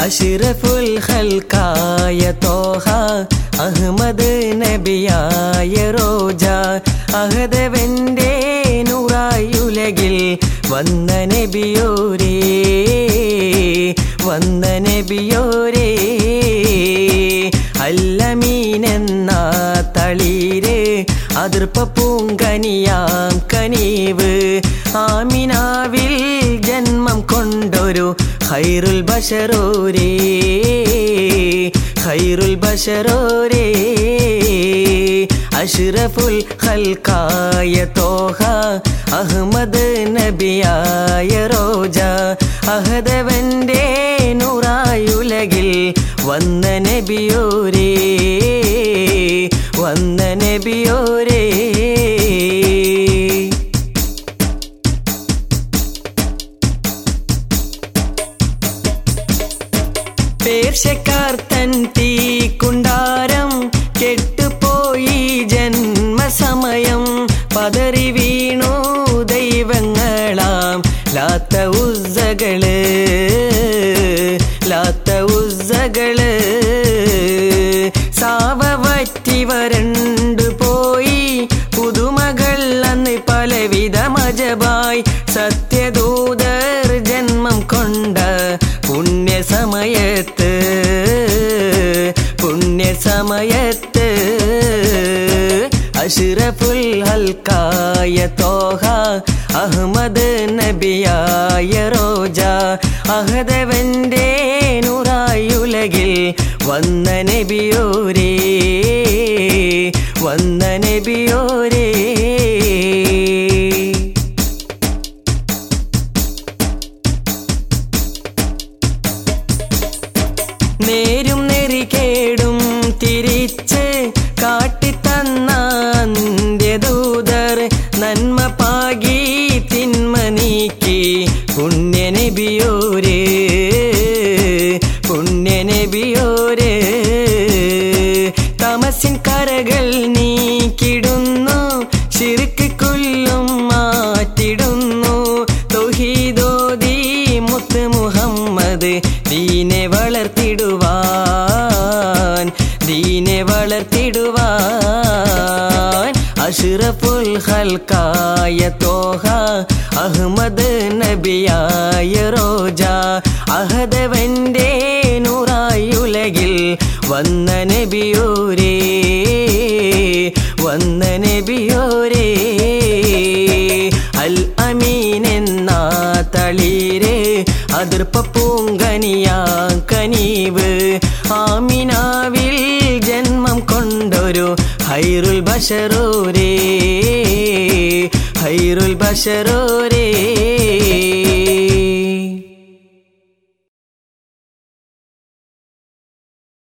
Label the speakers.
Speaker 1: അഷ്റഫുൽ ഖൽഖായ തോഹ അഹ്മദ് നബിയായ റോജ അഹദവന്റെ നൂറായുലകിൽ വന്ന നബിയോരേ വന്ന നബിയോരേ അല്ലമീനെന്ന തളിര് അതിർപ്പ പൂങ്കനിയാം കനീവ് ആമിനാവിൽ ജന്മം കൊണ്ടൊരു ഖൈറുൽ ബശറോരേ ഖൈറുൽ ബശറോരേ അഷ്റഫുൽ ഖൽഖായ തോഹ അഹ്മദ് നബിയായ റോജ അഹദവന്റെ നൂറായുലകിൽ വന്ന നബിയോരേ വന്ന നബിയോരേ പേർഷ്യക്കാർ തൻ തീക്കുണ്ടാരം കെട്ടുപോയി ജന്മസമയം പതറി വീണു ദൈവങ്ങളാം ലാത്ത ഉസ്സകള് ലാത്ത ഉസ്സകള് സാവവറ്റി വരണ്ടു പോയി പുതുമകൾ അന്ന് പലവിധ മജബായി സത്യദൂതർ ജന്മം കൊണ്ട പുണ്യസമയത്ത് പുണ്യസമയത്ത് അഷ്റഫുൽ ഖൽഖായ തോഹ അഹ്മദ് നബിയായ റോജ അഹദവന്റെ നൂറായുലകിൽ വന്ന നബിയോരേ വന്ന നബിയോരേ നേരും നെറികേടും തിരിച്ച് കാട്ടിത്തന്ന അന്ത്യദൂതർ നന്മ പാകി തിന്മ നീക്കി പുണ്യനബിയോരേ പുണ്യനബിയോരേ തമസിൻ കരകൾ നീക്കിടുന്നു ശിർക്ക് കൊല്ലും മാറ്റിടുന്നു തൗഹീദോദി മുത്ത് മുഹമ്മദ് ദീനെ വളർത്തിടുവാൻ ദീനെ വളർത്തിടുവാൻ അഷ്റഫുൽ ഖൽഖായ തോഹ അഹ്മദ് നബിയായ റോജ അഹദവന്റെ നൂറായുലകിൽ വന്ന നബിയോരേ വന്ന നബിയോരേ അൽ അമീൻ എന്ന തളിര് അതിർപ്പ പൂങ്കനിയാം കനീവ് ആമിനാവിൽ ജന്മം കൊണ്ടൊരു ഖൈറുൽ ബശറോരേ ഖൈറുൽ ബശറോരേ